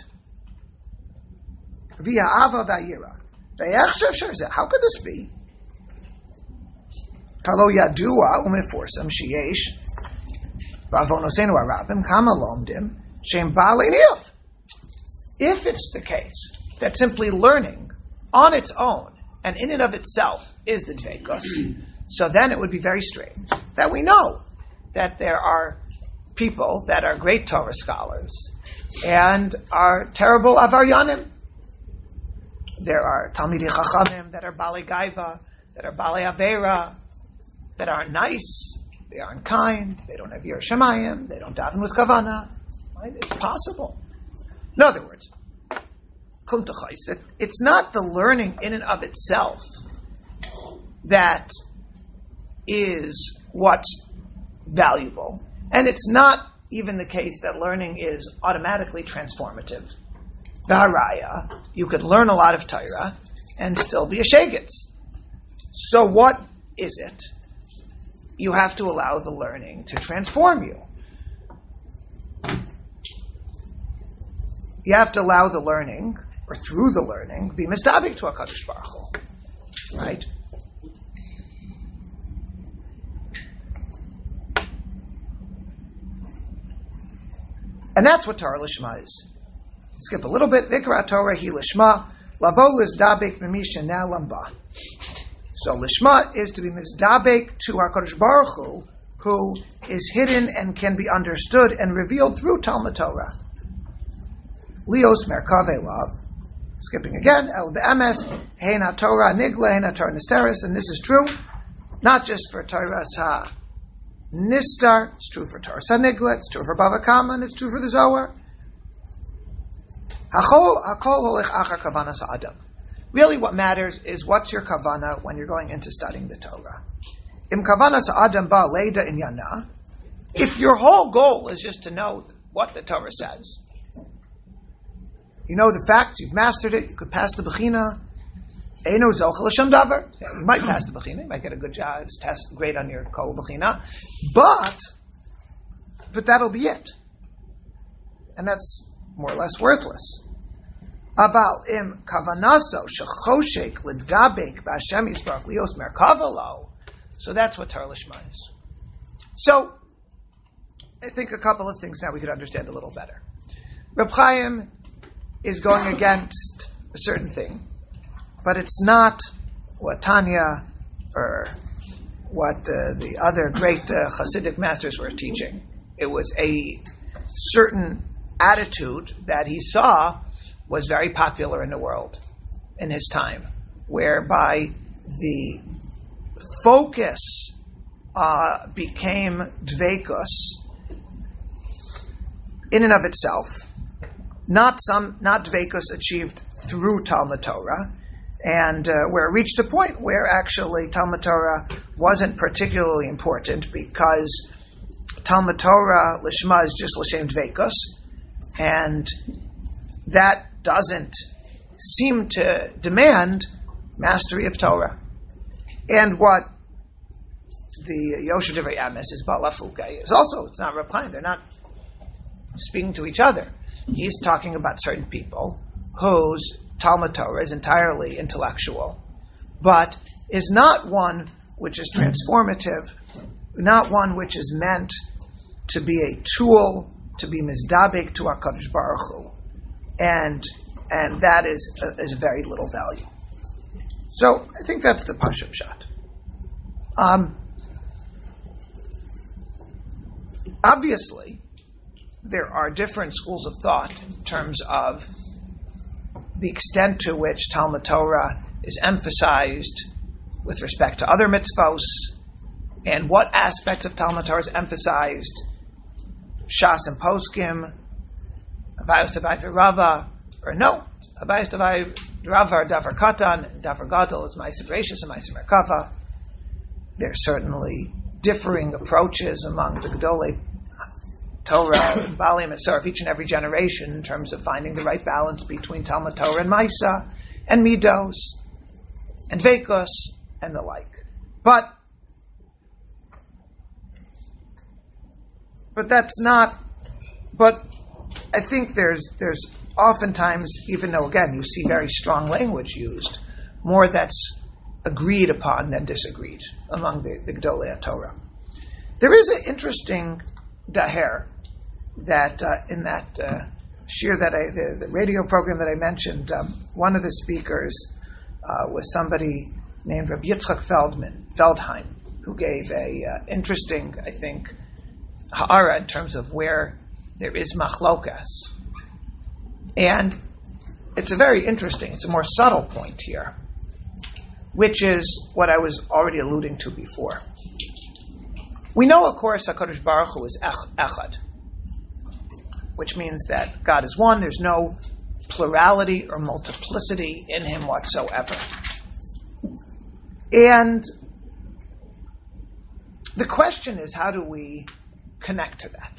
Via ava va'yira. How could this be? Kalo yadua umeforsam sheyesh v'avonosenu arabim kama lomdim shem ba'alei niyuf. If it's the case that simply learning on its own and in and of itself is the dvekus, so then it would be very strange that we know that there are people that are great Torah scholars and are terrible avaryanim. There are Talmidei Chachamim that are Balei Gaiva, that are Balei Avera, that aren't nice, they aren't kind, they don't have Yirah Shamayim, they don't daven with Kavana. Right? It's possible. In other words, it's not the learning in and of itself that is what's valuable, And it's not even the case that learning is automatically transformative. V'haraya, you could learn a lot of Torah and still be a shegitz. So what is it? You have to allow the learning to transform you. You have to allow the learning, or through the learning, be mistabik to HaKadosh Baruch Hu. Right? And that's what Torah Lishma is. Skip a little bit. Vikra Torah hi Lishma, lavo lizdabek mimisha na lamba. So Lishma is to be mizdabek to HaKadosh Baruch Hu, who is hidden and can be understood and revealed through Talmud Torah. Leos merkave love. Skipping again. El be'emes heina Torah nigla heina Torah nisteris, and this is true not just for Torah sa nistar. It's true for Torah sa nigla. It's true for Bava Kama, and it's true for the Zohar. Hakol hakol holech achar kavanas ha'adam. Really, what matters is what's your kavana when you're going into studying the Torah. Im kavanas ha'adam ba leida inyana. If your whole goal is just to know what the Torah says, you know the facts, you've mastered it, you could pass the Bechina. Eino zochel l'shem davar. You might pass the Bechina, you might get a good job, it's test great on your Kol Bechina, but but that'll be it, and that's more or less worthless. Aval im kavanaso shechoshek ledabek b'Hashem yisbarach lios merkavalo. So that's what Torah Lishma is. So I think a couple of things now we could understand a little better. Reb Chaim is going against a certain thing, but it's not what Tanya or what uh, the other great uh, Hasidic masters were teaching. It was a certain attitude that he saw was very popular in the world in his time, whereby the focus uh, became dveikus in and of itself, not some not dveikus achieved through Talmud Torah, and uh, where it reached a point where actually Talmud Torah wasn't particularly important because Talmud Torah Lishma is just l'shem dveikus, and that doesn't seem to demand mastery of Torah. And what the Yosher Divrei Emes is Balafuka is also, it's not replying, they're not speaking to each other. He's talking about certain people whose Talmud Torah is entirely intellectual, but is not one which is transformative, not one which is meant to be a tool, to be mizdabek to HaKadosh Baruch Hu. And and that is uh, is very little value. So I think that's the Pashut Pshat. Um, obviously, there are different schools of thought in terms of the extent to which Talmud Torah is emphasized with respect to other mitzvos, and what aspects of Talmud Torah is emphasized. Shas and Poskim, Abayos Tavai Rava, or no, Abayos Tavai Rava are Davar Katan, and Davar Gadol is Ma'aser Bereishis and Ma'aser Merkava. There's certainly differing approaches among the Gedolei Torah and Bali Masar of each and every generation in terms of finding the right balance between Talmud Torah and Maisa, and Midos, and Veikos, and the like. But But that's not, but I think there's there's oftentimes, even though again you see very strong language used, more that's agreed upon than disagreed among the, the Gedolei Torah. There is an interesting daher that uh, in that uh, shir that I, the, the radio program that I mentioned, um, one of the speakers uh, was somebody named Rabbi Yitzchak Feldman, Feldheim, who gave a uh, interesting, I think, ha'ara in terms of where there is machlokas. And it's a very interesting, it's a more subtle point here, which is what I was already alluding to before. We know, of course, HaKadosh Baruch Hu is echad, which means that God is one, there's no plurality or multiplicity in Him whatsoever. And the question is, how do we connect to that?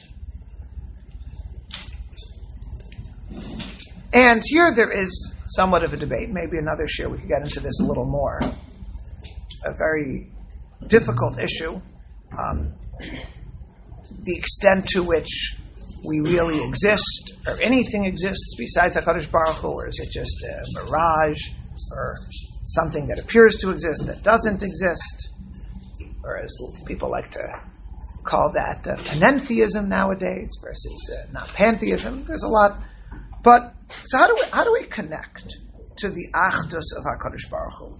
And here there is somewhat of a debate. Maybe another share we could get into this a little more. A very difficult issue. Um, the extent to which we really exist, or anything exists besides HaKadosh Baruch Hu, or is it just a mirage, or something that appears to exist that doesn't exist, or as people like to call that uh, panentheism nowadays versus uh, not pantheism. There's a lot. But, so how do we, how do we connect to the Achdus of HaKadosh Baruch Hu?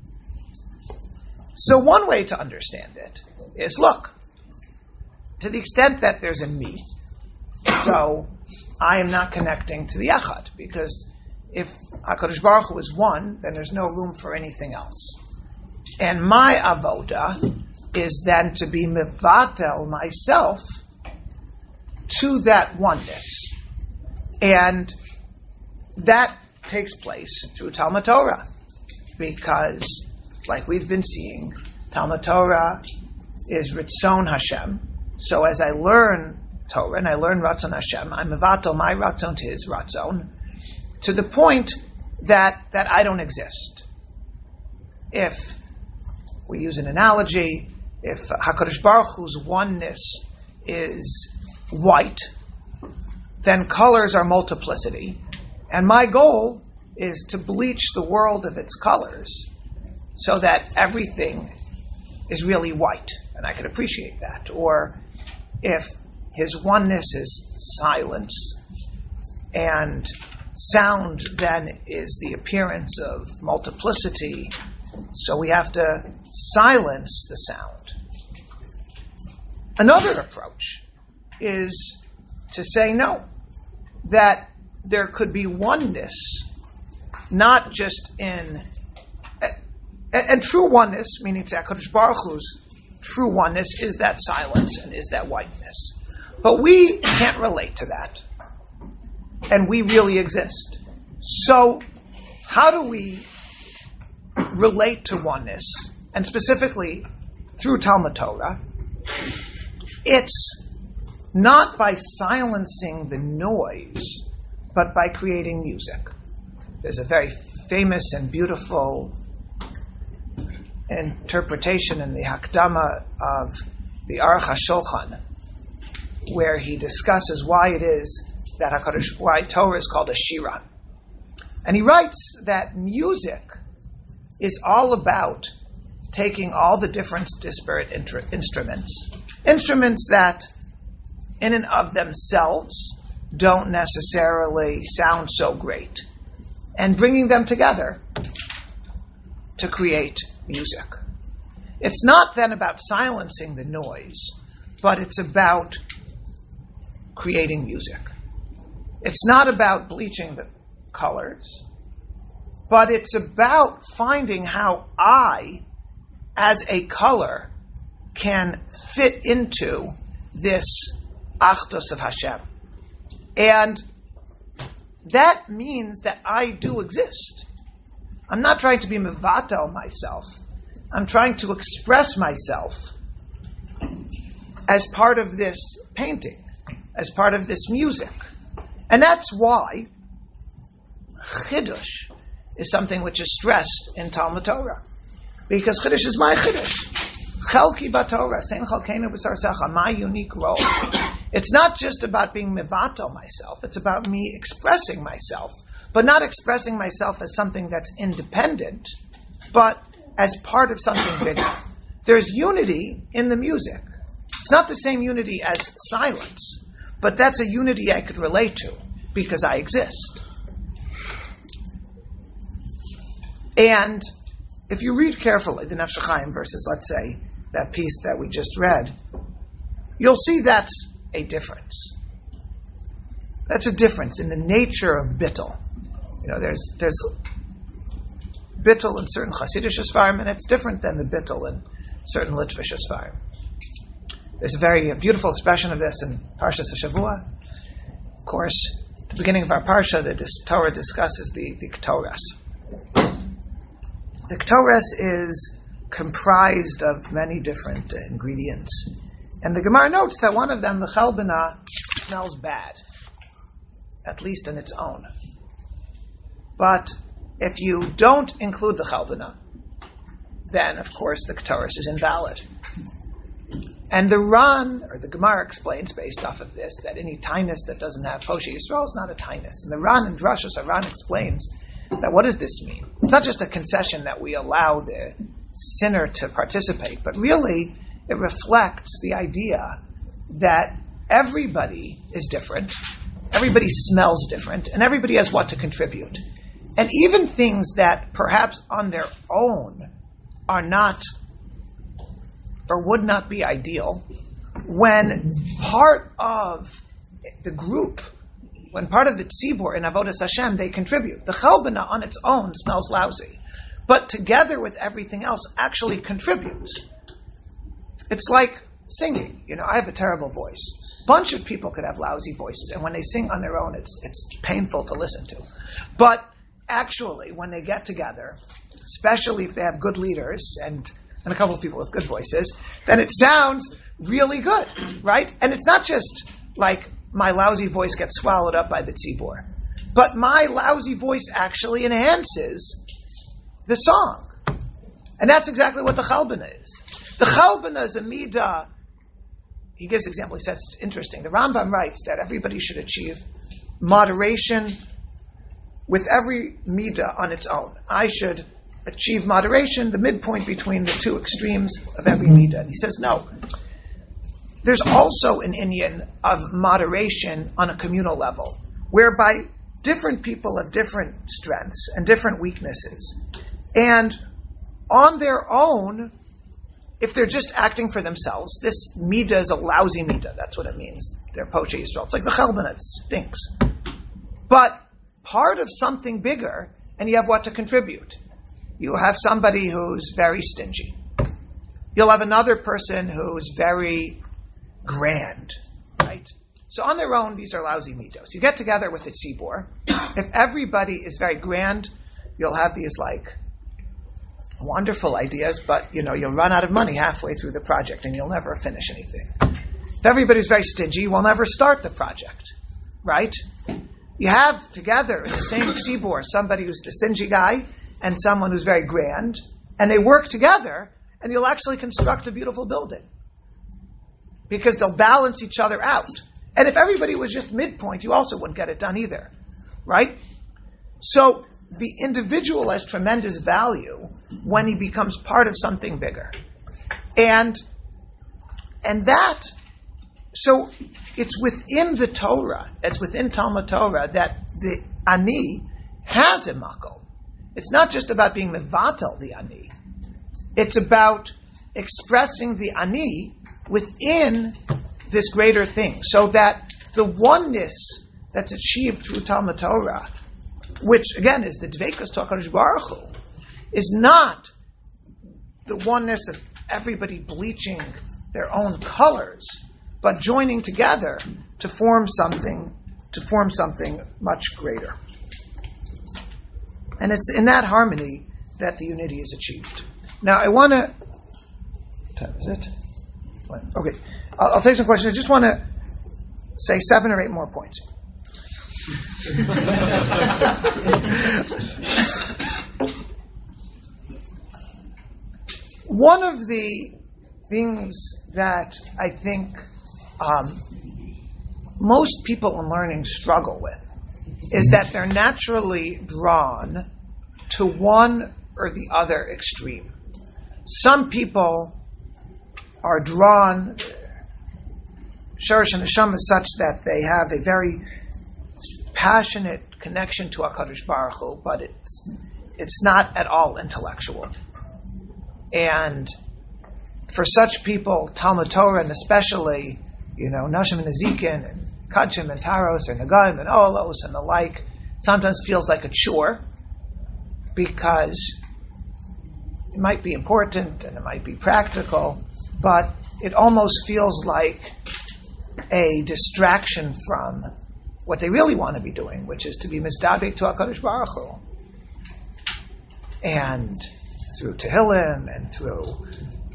So one way to understand it is, look, to the extent that there's a me, so I am not connecting to the Echad, because if HaKadosh Baruch Hu is one, then there's no room for anything else. And my avoda is then to be mevatel myself to that oneness. And that takes place through Talmud Torah, because, like we've been seeing, Talmud Torah is Ritzon Hashem. So as I learn Torah and I learn Ratzon Hashem, I'm mevatel my Ratzon to His Ratzon, to the point that that I don't exist. If we use an analogy, if HaKadosh Baruch Hu's oneness is white, then colors are multiplicity. And my goal is to bleach the world of its colors so that everything is really white. And I can appreciate that. Or if His oneness is silence, and sound then is the appearance of multiplicity, so we have to silence the sound. Another approach is to say no, that there could be oneness, not just in, and, and true oneness, meaning to HaKadosh Baruch Hu's true oneness is that silence and is that whiteness. But we can't relate to that. And we really exist. So, how do we relate to oneness? And specifically, through Talmud Torah, it's not by silencing the noise, but by creating music. There's a very famous and beautiful interpretation in the Hakdama of the Aruch HaShulchan, where he discusses why it is that HaKadosh, why Torah is called a Shira. And he writes that music is all about taking all the different disparate intr- instruments, instruments that in and of themselves don't necessarily sound so great, and bringing them together to create music. It's not then about silencing the noise, but it's about creating music. It's not about bleaching the colors, but it's about finding how I, as a color, can fit into this Achdus of Hashem. And that means that I do exist. I'm not trying to be mevatel myself. I'm trying to express myself as part of this painting, as part of this music. And that's why Chiddush is something which is stressed in Talmud Torah. Because Chiddush is my Chiddush. Chelki b'Torah, Sein Chalkeinu b'Sar Secha, my unique role. It's not just about being mevatel myself. It's about me expressing myself, but not expressing myself as something that's independent, but as part of something bigger. There's unity in the music. It's not the same unity as silence, but that's a unity I could relate to because I exist. And if you read carefully the Nefesh HaChaim verses, let's say, that piece that we just read, you'll see that's a difference. That's a difference in the nature of bittul. You know, there's there's bittul in certain Hasidic Sfarim, and it's different than the bittul in certain Litvish Sfarim. There's a very a beautiful expression of this in Parshas Hashavua. Of course, at the beginning of our parsha, the dis- Torah discusses the the Ketores. The Ketores is comprised of many different uh, ingredients. And the Gemara notes that one of them, the chalbana, smells bad, at least in its own. But if you don't include the chalbana, then, of course, the Ketores is invalid. And the Ran, or the Gemara, explains, based off of this, that any tainus that doesn't have Poshei Yisrael is not a tainus. And the Ran in Drashos, Ran explains that what does this mean? It's not just a concession that we allow the sinner to participate, but really it reflects the idea that everybody is different, everybody smells different, and everybody has what to contribute. And even things that perhaps on their own are not or would not be ideal, when part of the group, when part of the tzibur in Avodas Hashem, they contribute. The chalbana on its own smells lousy, but together with everything else actually contributes. It's like singing. You know, I have a terrible voice. A bunch of people could have lousy voices, and when they sing on their own, it's it's painful to listen to. But actually, when they get together, especially if they have good leaders and and a couple of people with good voices, then it sounds really good, right? And it's not just like my lousy voice gets swallowed up by the tzibur, but my lousy voice actually enhances the song. And that's exactly what the chalbana is. The chalbana is a midah. He gives an example. He says it's interesting. The Rambam writes that everybody should achieve moderation with every midah on its own. I should achieve moderation, the midpoint between the two extremes of every midah. And he says, no. There's also an inyan of moderation on a communal level, whereby different people have different strengths and different weaknesses. And on their own, if they're just acting for themselves, this midah is a lousy midah. That's what it means. They're Poshei Yisrael. It's like the chalbana, it stinks. But part of something bigger, and you have what to contribute. You'll have somebody who's very stingy. You'll have another person who's very grand, right? So on their own, these are lousy midos. You get together with the tzibur. If everybody is very grand, you'll have these like wonderful ideas, but you know you'll run out of money halfway through the project and you'll never finish anything. If everybody's very stingy, we'll never start the project, right? You have together in the same tzibur somebody who's the stingy guy and someone who's very grand, and they work together, and you'll actually construct a beautiful building. Because they'll balance each other out. And if everybody was just midpoint, you also wouldn't get it done either. Right? So the individual has tremendous value when he becomes part of something bigger. And and that, so it's within the Torah, it's within Talmud Torah that the ani has a makom. It's not just about being mevatel the ani. It's about expressing the ani within this greater thing, so that the oneness that's achieved through Talmud Torah, which again is the dveikus to HaKadosh Baruch Hu, is not the oneness of everybody bleaching their own colors, but joining together to form something, to form something much greater. And it's in that harmony that the unity is achieved. Now, I want to... What time is it? Okay. I'll, I'll take some questions. I just want to say seven or eight more points. One of the things that I think um, most people in learning struggle with is that they're naturally drawn to one or the other extreme. Some people are drawn, Sharash and Neshama, is such that they have a very passionate connection to HaKadosh Baruch Hu, but it's it's not at all intellectual. And for such people, Talmud Torah, and especially, you know, Nashim and Nezikin, and Kachim and Taros, or Nagaim and Olos, and the like, sometimes feels like a chore, because it might be important and it might be practical, but it almost feels like a distraction from what they really want to be doing, which is to be mizdabek to HaKadosh Baruch Hu. And through Tehillim and through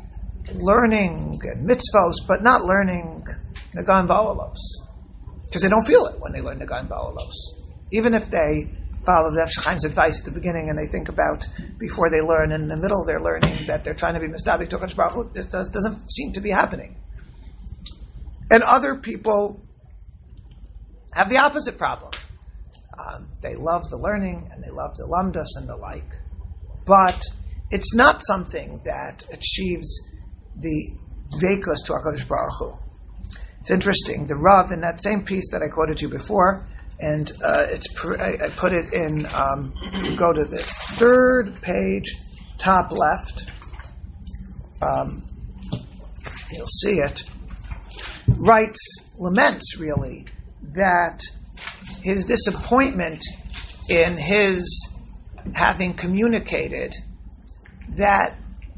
learning and mitzvos, but not learning Nagan Va'olos. Because they don't feel it when they learn Nagan Va'olos. Even if they follow the Chaim's advice at the beginning and they think about before they learn, and in the middle they're learning that they're trying to be mistabik to HaKadosh Baruch Hu, this does, doesn't seem to be happening. And other people have the opposite problem. Um, they love the learning and they love the lamdas and the like, but it's not something that achieves the dveikus to HaKadosh Baruch Hu. It's interesting. The Rav in that same piece that I quoted you before, and uh, it's pr- I, I put it in. Um, go to the third page, top left. Um, you'll see it. Writes, laments really that his disappointment in his having communicated that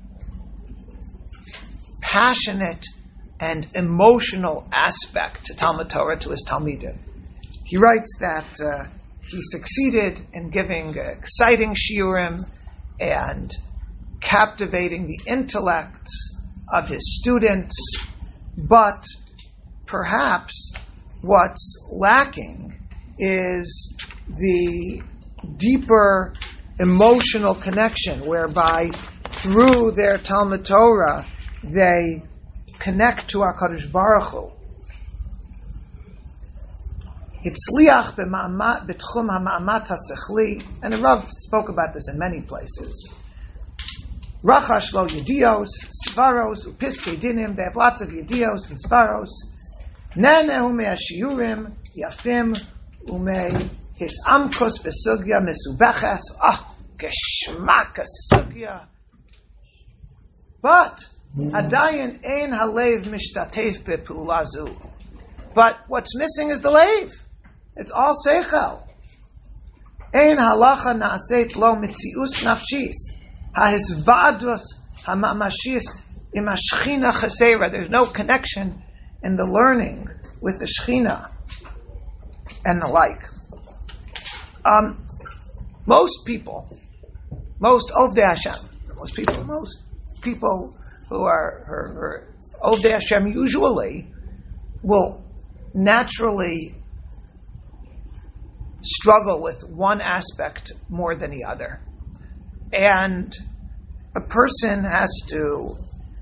passionate and emotional aspect to Talmud Torah to his Talmidim. He writes that uh, he succeeded in giving exciting shiurim and captivating the intellects of his students, but perhaps what's lacking is the deeper emotional connection whereby through their Talmud Torah they connect to HaKadosh Baruch Hu. Hitzliach b'tchum ha'ma'amat ha'sechli, and the Rav spoke about this in many places. Rachash lo yedios, svaros, upiskei dinim, they have lots of yedios and svaros. Nenehu me'ashiurim, yafim, ume his amkos besugya mesubeches, ah, geschmack sugya. But Adayin ein halev mishtatef be'pulazu. But what's missing is the lave. It's all seichel. Ein halacha na'aseit lo mitzius nafshis. Ha'hizvadus ha'mamashis im ha'shchina chesera. There's no connection in the learning with the shchina and the like. Um, most people, most Ovdei Hashem, most people, most people who are, are, are Ovdei Hashem usually will naturally struggle with one aspect more than the other. And a person has to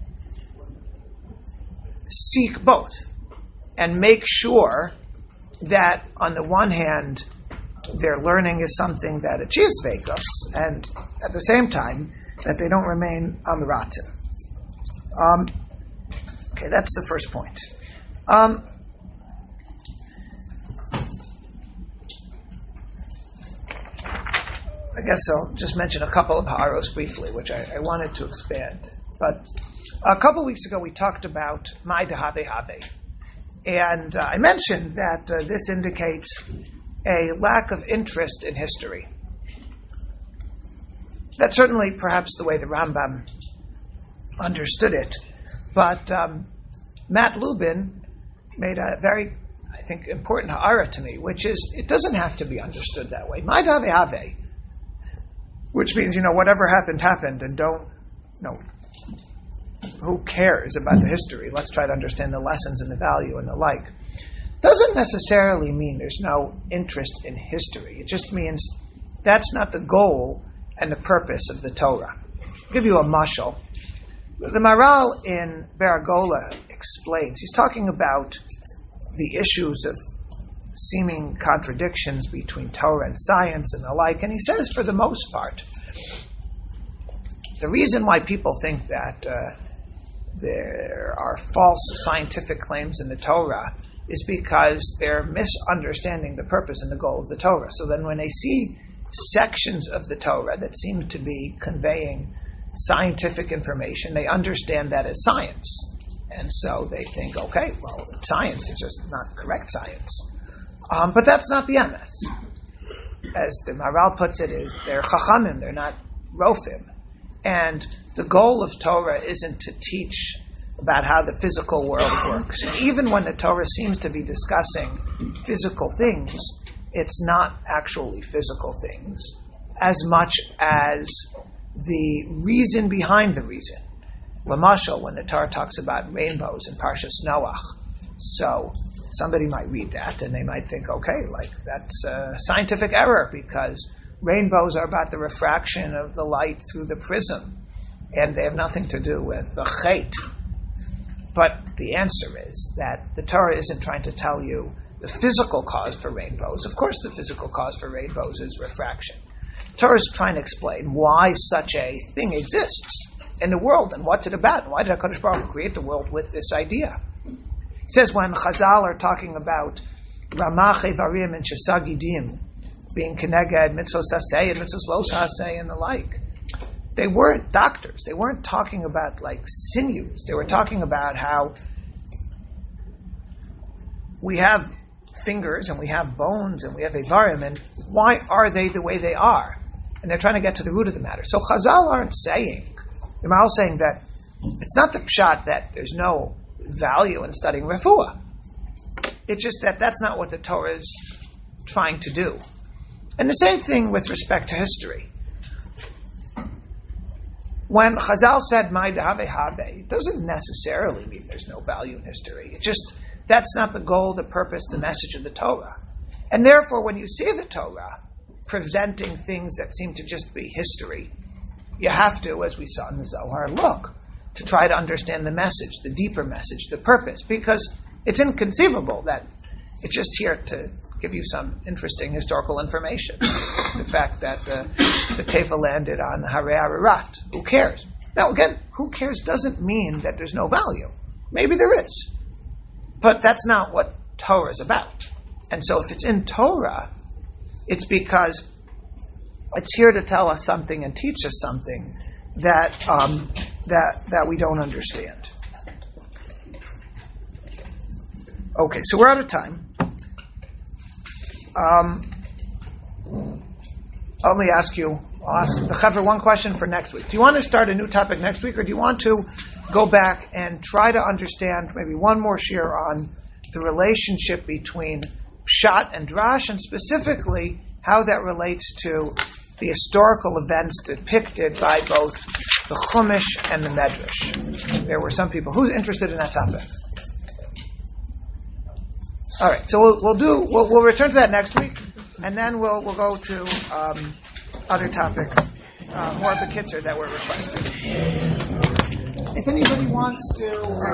seek both and make sure that on the one hand their learning is something that achieves veikus, and at the same time that they don't remain on the ratzin. Um, okay, that's the first point. Um, I guess I'll just mention a couple of ha'aros briefly, which I, I wanted to expand. But a couple weeks ago we talked about Mai Dehave Have. And uh, I mentioned that uh, this indicates a lack of interest in history. That's certainly perhaps the way the Rambam understood it. But um, Matt Lubin made a very, I think, important ha'ara to me, which is it doesn't have to be understood that way. Mai Dehave Have. Which means, you know, whatever happened, happened, and don't, you know, who cares about the history? Let's try to understand the lessons and the value and the like. Doesn't necessarily mean there's no interest in history. It just means that's not the goal and the purpose of the Torah. I'll give you a mashal. The Maral in Baragola explains, he's talking about the issues of seeming contradictions between Torah and science and the like, and he says for the most part, the reason why people think that uh, there are false scientific claims in the Torah is because they're misunderstanding the purpose and the goal of the Torah. So then when they see sections of the Torah that seem to be conveying scientific information, they understand that as science. And so they think, okay, well, it's science, it's just not correct science. Um, but that's not the M S. As the Maral puts it, is they're chachamim, they're not rofim. And the goal of Torah isn't to teach about how the physical world works. And even when the Torah seems to be discussing physical things, it's not actually physical things as much as the reason behind the reason. Lamashal, when the Torah talks about rainbows in Parshas Noach. So somebody might read that and they might think, okay, like that's a scientific error because rainbows are about the refraction of the light through the prism and they have nothing to do with the chait. But the answer is that the Torah isn't trying to tell you the physical cause for rainbows. Of course the physical cause for rainbows is refraction. The Torah is trying to explain why such a thing exists in the world and what's it about and why did HaKadosh Baruch Hu create the world with this idea. It says when Chazal are talking about Ramach Evarim and Shesagidim being Keneged, Mitzvos Hasei and Mitzvos Los Hasei and the like, they weren't doctors. They weren't talking about like sinews. They were talking about how we have fingers and we have bones and we have Evarim and why are they the way they are? And they're trying to get to the root of the matter. So Chazal aren't saying, they're all saying that it's not the pshat that there's no value in studying refuah. It's just that that's not what the Torah is trying to do. And the same thing with respect to history. When Chazal said "Mai dehave have," it doesn't necessarily mean there's no value in history. It's just that's not the goal, the purpose, the message of the Torah. And therefore, when you see the Torah presenting things that seem to just be history, you have to, as we saw in the Zohar, look to try to understand the message, the deeper message, the purpose, because it's inconceivable that it's just here to give you some interesting historical information. The fact that uh, the Teva landed on Harei Ararat. Who cares? Now again, who cares doesn't mean that there's no value. Maybe there is. But that's not what Torah is about. And so if it's in Torah, it's because it's here to tell us something and teach us something that um, that that we don't understand. Okay, so we're out of time. Um, let me ask you, I'll ask the Chaver one question for next week. Do you want to start a new topic next week, or do you want to go back and try to understand maybe one more share on the relationship between Pshat and Drash, and specifically how that relates to the historical events depicted by both the Chumash and the Medrash? There were some people. Who's interested in that topic? All right, so we'll, we'll do. We'll, we'll return to that next week, and then we'll we'll go to um, other topics, uh, more of the kitzer that were requested. If anybody wants to. Uh,